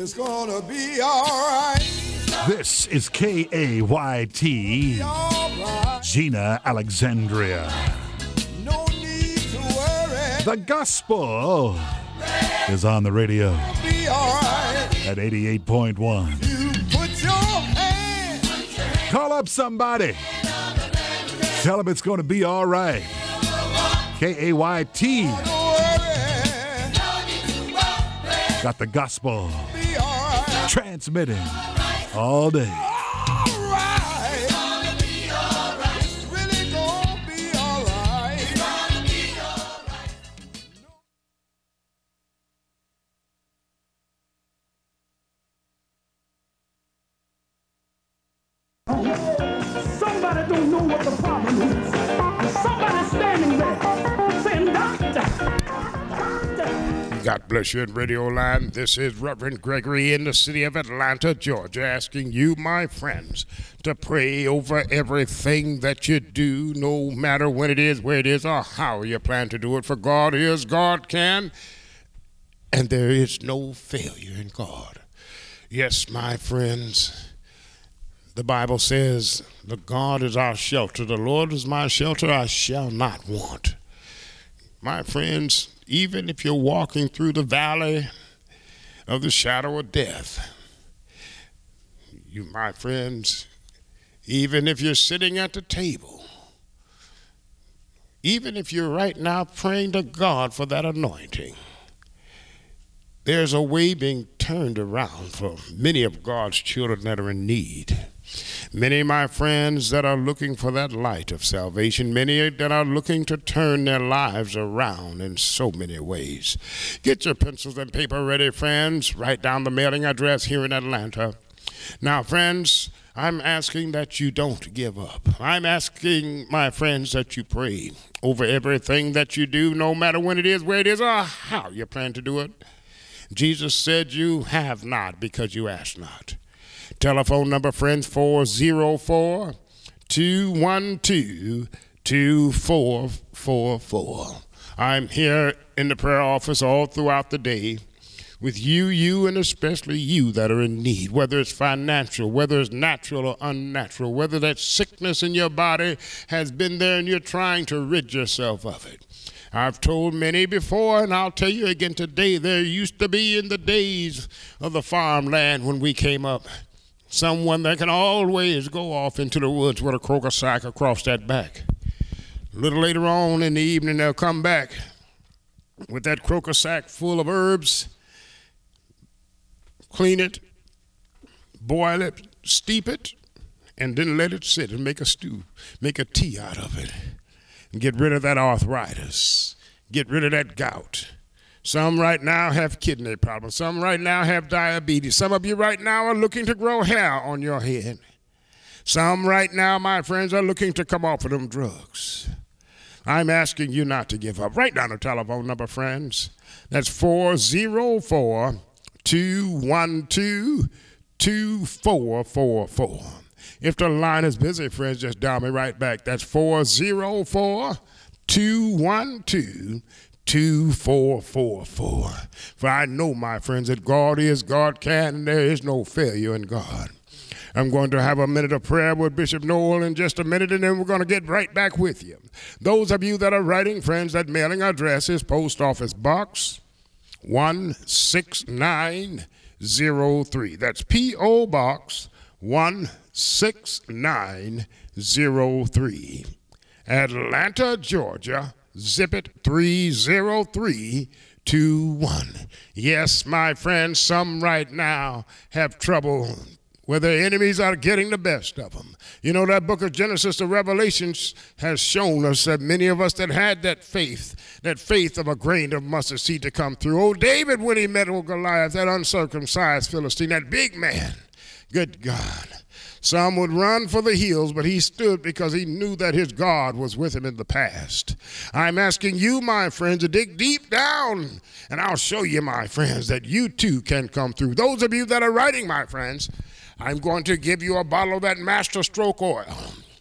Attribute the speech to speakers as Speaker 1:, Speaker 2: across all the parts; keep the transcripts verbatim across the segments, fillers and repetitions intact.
Speaker 1: It's gonna be alright.
Speaker 2: This is K A Y T,
Speaker 1: Right.
Speaker 2: Gina Alexandria.
Speaker 1: No need to worry.
Speaker 2: The gospel is on the radio
Speaker 1: Be alright.
Speaker 2: at eighty-eight point one.
Speaker 1: You put your hand.
Speaker 2: Call up somebody. Tell them it's going to be all right. K A Y T
Speaker 1: Don't worry.
Speaker 2: got the gospel
Speaker 1: Be alright.
Speaker 2: transmitting all day.
Speaker 1: Alright. It's really gonna be alright.
Speaker 3: Somebody don't know what the problem is. Somebody standing there saying, Doctor, Doctor.
Speaker 4: God bless you in Radio Land. This is Reverend Gregory in the city of Atlanta, Georgia, asking you, my friends, to pray over everything that you do, no matter when it is, where it is, or how you plan to do it. For God is, God can, and there is no failure in God. Yes, my friends. The Bible says, the God is our shelter. The Lord is my shelter, I shall not want. My friends, even if you're walking through the valley of the shadow of death, you, my friends, even if you're sitting at the table, even if you're right now praying to God for that anointing, there's a way being turned around for many of God's children that are in need. Many, my friends, that are looking for that light of salvation. Many that are looking to turn their lives around in so many ways. Get your pencils and paper ready, friends. Write down the mailing address here in Atlanta. Now, friends, I'm asking that you don't give up. I'm asking, my friends, that you pray over everything that you do, no matter when it is, where it is, or how you plan to do it. Jesus said you have not because you ask not. Telephone number, friends, four oh four, two one two, two four four four. I'm here in the prayer office all throughout the day with you, you, and especially you that are in need, whether it's financial, whether it's natural or unnatural, whether that sickness in your body has been there and you're trying to rid yourself of it. I've told many before, and I'll tell you again today, there used to be in the days of the farmland when we came up, someone that can always go off into the woods with a croaker sack across that back. A little later on in the evening, they'll come back with that croaker sack full of herbs, clean it, boil it, steep it, and then let it sit and make a stew, make a tea out of it. Get rid of that arthritis. Get rid of that gout. Some right now have kidney problems. Some right now have diabetes. Some of you right now are looking to grow hair on your head. Some right now, my friends, are looking to come off of them drugs. I'm asking you not to give up. Write down the telephone number, friends. That's four oh four, two one two, two four four four. If the line is busy, friends, just dial me right back. That's four oh four, two one two, two four four four. For I know, my friends, that God is, God can, and there is no failure in God. I'm going to have a minute of prayer with Bishop Noel in just a minute, and then we're going to get right back with you. Those of you that are writing, friends, that mailing address is Post Office Box one six nine zero three. That's P O Box one six nine zero three. Atlanta, Georgia, zip it three zero three two one. Yes, my friends, some right now have trouble where their enemies are getting the best of them. You know, that book of Genesis to Revelations has shown us that many of us that had that faith, that faith of a grain of mustard seed to come through. Oh, David, when he met old Goliath, that uncircumcised Philistine, that big man, good God. Some would run for the hills, but he stood because he knew that his God was with him in the past. I'm asking you, my friends, to dig deep down, and I'll show you, my friends, that you too can come through. Those of you that are writing, my friends, I'm going to give you a bottle of that Master Stroke oil.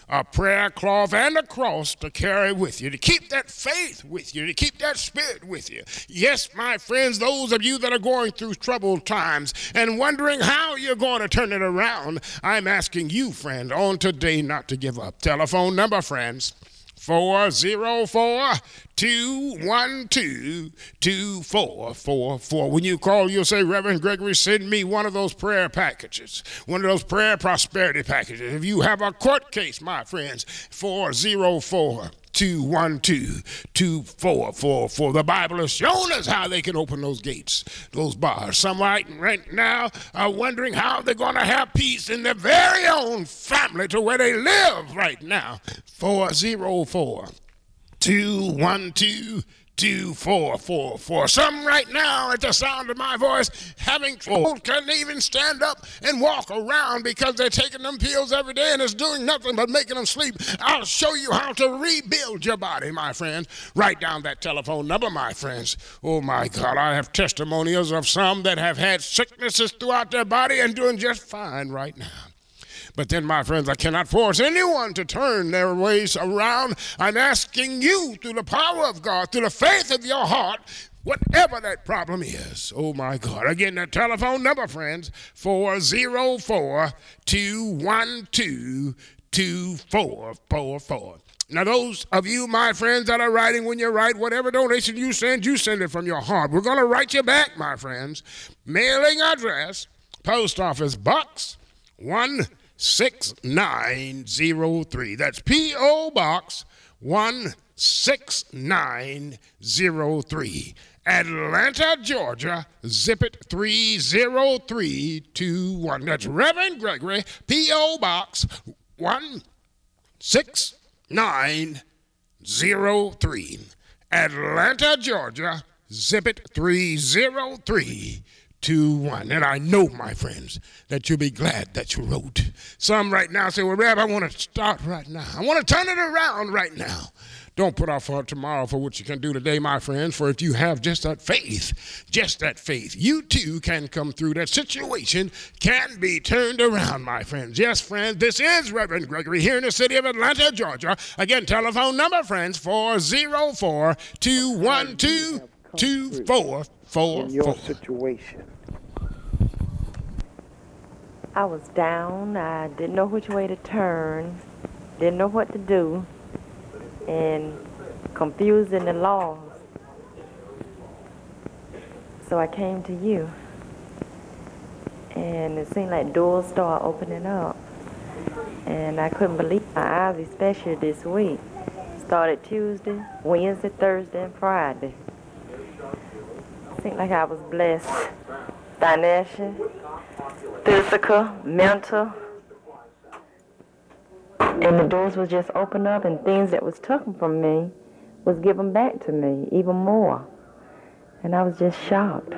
Speaker 4: a prayer cloth and a cross to carry with you, to keep that faith with you, to keep that spirit with you. Yes, my friends, those of you that are going through troubled times and wondering how you're going to turn it around, I'm asking you, friend, on today not to give up. Telephone number, friends, four zero four, two one two, two four four four. When you call, you'll say, Reverend Gregory, send me one of those prayer packages, one of those prayer prosperity packages. If you have a court case, my friends, four zero four, two one two, two four four four. The Bible has shown us how they can open those gates, those bars. Some right, right now are wondering how they're going to have peace in their very own family to where they live right now. four zero four, two one two, two four four four. Some right now, at the sound of my voice, having trouble, can't even stand up and walk around because they're taking them pills every day and it's doing nothing but making them sleep. I'll show you how to rebuild your body, my friends. Write down that telephone number, my friends. Oh, my God, I have testimonials of some that have had sicknesses throughout their body and doing just fine right now. But then, my friends, I cannot force anyone to turn their ways around. I'm asking you, through the power of God, through the faith of your heart, whatever that problem is. Oh, my God. Again, the telephone number, friends, four zero four, two one two, two four four four. Now, those of you, my friends, that are writing, when you write, whatever donation you send, you send it from your heart. We're going to write you back, my friends. Mailing address, Post Office Box one six nine zero three. That's P O Box one six nine zero three. Atlanta, Georgia, zip it three zero three two one. That's Reverend Gregory, P O Box one six nine zero three. Atlanta, Georgia, zip it three zero three two one. And I know, my friends, that you'll be glad that you wrote. Some right now say, well, Reb, I want to start right now. I want to turn it around right now. Don't put off for tomorrow for what you can do today, my friends, for if you have just that faith, just that faith, you too can come through. That situation can be turned around, my friends. Yes, friends, this is Reverend Gregory here in the city of Atlanta, Georgia. Again, telephone number, friends, four zero four, two one two, two four four four.
Speaker 5: In your situation.
Speaker 6: I was down. I didn't know which way to turn, didn't know what to do, and confused in the laws. So I came to you, and it seemed like doors started opening up, and I couldn't believe my eyes, especially this week. Started Tuesday, Wednesday, Thursday, and Friday. It seemed like I was blessed, financial, physical, mental, and the doors was just opened up, and things that was taken from me was given back to me, even more. And I was just shocked.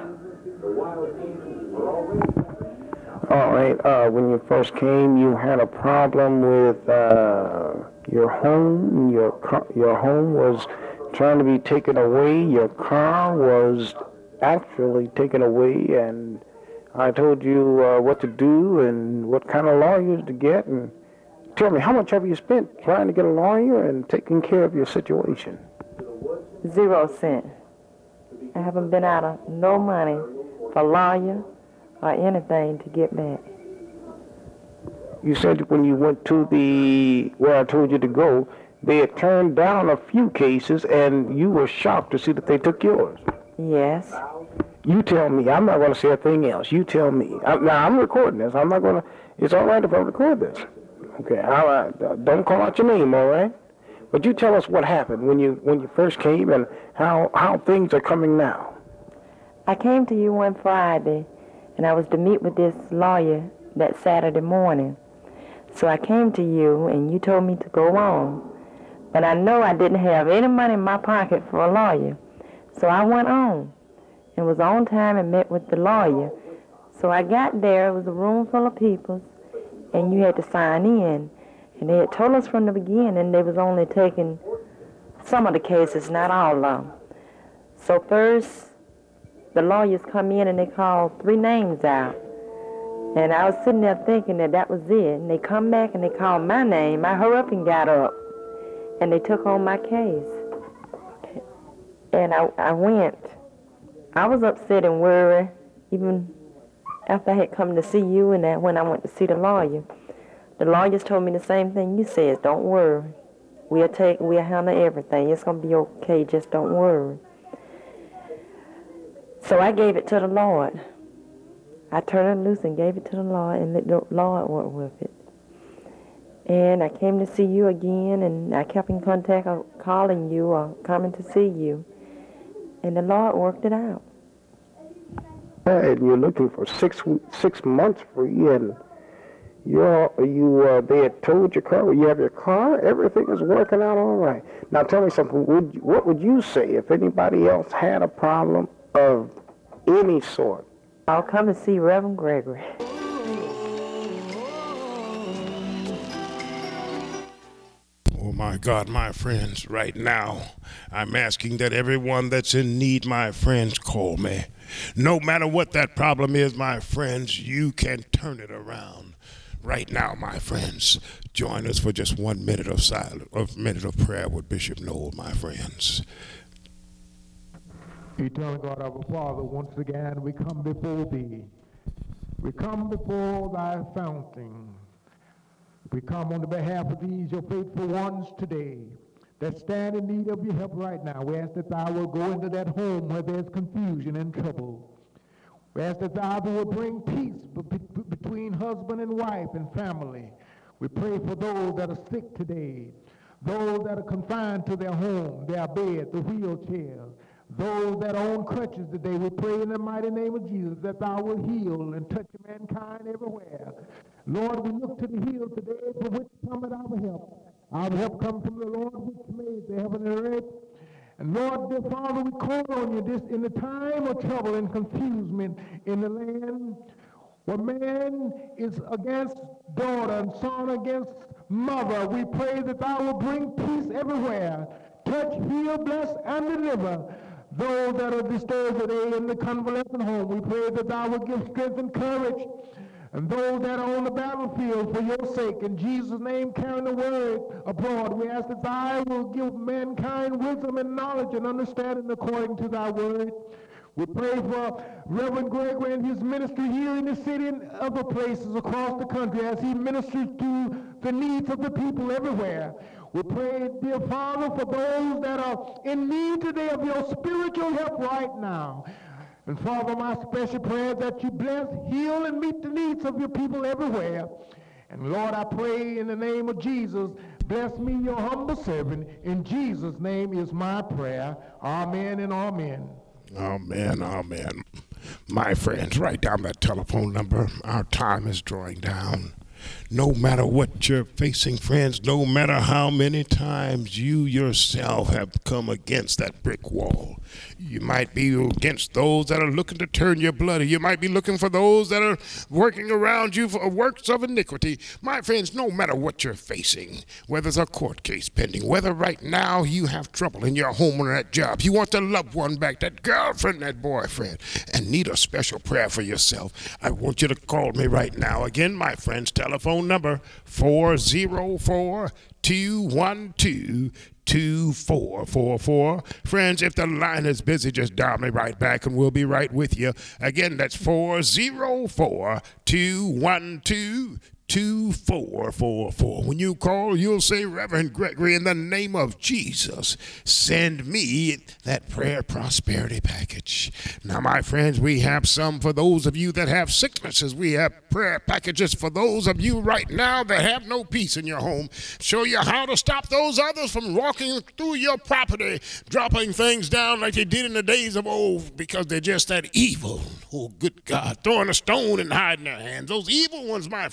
Speaker 5: All right, uh, when you first came, you had a problem with uh, your home. Your car, your home was trying to be taken away. Your car was actually taken away, and I told you uh, what to do and what kind of lawyers to get. And tell me, how much have you spent trying to get a lawyer and taking care of your situation?
Speaker 6: Zero cent. I haven't been out of no money for lawyer or anything to get back.
Speaker 5: You said when you went to the, where I told you to go, they had turned down a few cases and you were shocked to see that they took yours.
Speaker 6: Yes.
Speaker 5: You tell me. I'm not going to say a thing else. You tell me. I, now, I'm recording this. I'm not going to, it's all right if I record this. Okay, all right. Uh, don't call out your name, all right? But you tell us what happened when you when you first came and how, how things are coming now.
Speaker 6: I came to you one Friday, and I was to meet with this lawyer that Saturday morning. So I came to you, and you told me to go on. But I know I didn't have any money in my pocket for a lawyer. So I went on and was on time and met with the lawyer. So I got there. It was a room full of people, and you had to sign in. And they had told us from the beginning they was only taking some of the cases, not all of them. So first, the lawyers come in and they call three names out. And I was sitting there thinking that that was it. And they come back and they called my name. I hurried up and got up. And they took on my case. And I, I went. I was upset and worried, even after I had come to see you and that when I went to see the lawyer. The lawyers told me the same thing you said. Don't worry. We'll take, we'll handle everything. It's going to be okay. Just don't worry. So I gave it to the Lord. I turned it loose and gave it to the Lord and let the Lord work with it. And I came to see you again, and I kept in contact of calling you or coming to see you. And the Lord worked it out.
Speaker 5: And you're looking for six six months free, and you're you uh, they had towed your car. You have your car. Everything is working out all right. Now tell me something. Would what would you say if anybody else had a problem of any sort?
Speaker 6: I'll come and see Reverend Gregory.
Speaker 4: Oh, my God, my friends, right now, I'm asking that everyone that's in need, my friends, call me. No matter what that problem is, my friends, you can turn it around. Right now, my friends, join us for just one minute of silence, a minute of prayer with Bishop Noel, my friends.
Speaker 3: Eternal God, our Father, once again we come before Thee. We come before Thy fountain. We come on the behalf of these, your faithful ones today, that stand in need of your help right now. We ask that Thou will go into that home where there's confusion and trouble. We ask that Thou will bring peace between husband and wife and family. We pray for those that are sick today, those that are confined to their home, their bed, the wheelchair, those that are on crutches today. We pray in the mighty name of Jesus that Thou will heal and touch mankind everywhere. Lord, we look to the hill today for which cometh our help. Our help comes from the Lord which made the heaven and earth. And Lord, dear Father, we call on you this in the time of trouble and confusion in the land where man is against daughter and son against mother. We pray that Thou will bring peace everywhere. Touch, heal, bless, and deliver those that are disturbed today in the convalescent home. We pray that Thou will give strength and courage. And those that are on the battlefield for your sake, in Jesus' name, carrying the word abroad, we ask that Thou will give mankind wisdom and knowledge and understanding according to Thy word. We pray for Reverend Gregory and his ministry here in the city and other places across the country as he ministers to the needs of the people everywhere. We pray, dear Father, for those that are in need today of your spiritual help right now. And Father, my special prayer is that you bless, heal, and meet the needs of your people everywhere. And Lord, I pray in the name of Jesus, bless me, your humble servant. In Jesus' name is my prayer. Amen and amen.
Speaker 4: Amen, amen. My friends, write down that telephone number. Our time is drawing down. No matter what you're facing, friends, no matter how many times you yourself have come against that brick wall, you might be against those that are looking to turn your blood. You might be looking for those that are working around you for works of iniquity. My friends, no matter what you're facing, whether it's a court case pending, whether right now you have trouble in your home or at job, you want the loved one back, that girlfriend, that boyfriend, and need a special prayer for yourself, I want you to call me right now. Again, my friends, telephone number four oh four, two one two, two four four four. Friends, if the line is busy, just dial me right back and we'll be right with you. Again, that's four oh four, two one two, two four four four. When you call, you'll say, Reverend Gregory, in the name of Jesus, send me that prayer prosperity package. Now, my friends, we have some for those of you that have sicknesses. We have prayer packages for those of you right now that have no peace in your home. Show you how to stop those others from walking through your property, dropping things down like they did in the days of old because they're just that evil. Oh, good God, throwing a stone and hiding their hands. Those evil ones, my friends,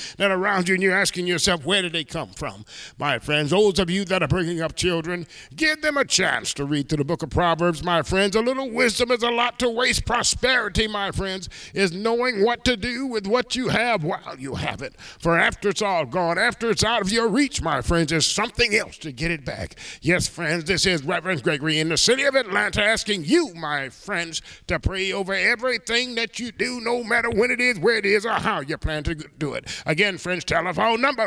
Speaker 4: that are around you, and you're asking yourself, where did they come from? My friends, those of you that are bringing up children, give them a chance to read through the book of Proverbs, my friends. A little wisdom is a lot to waste. Prosperity, my friends, is knowing what to do with what you have while you have it. For after it's all gone, after it's out of your reach, my friends, there's something else to get it back. Yes, friends, this is Reverend Gregory in the city of Atlanta asking you, my friends, to pray over everything that you do, no matter when it is, where it is, or how you plan to do it. Again, friends, telephone number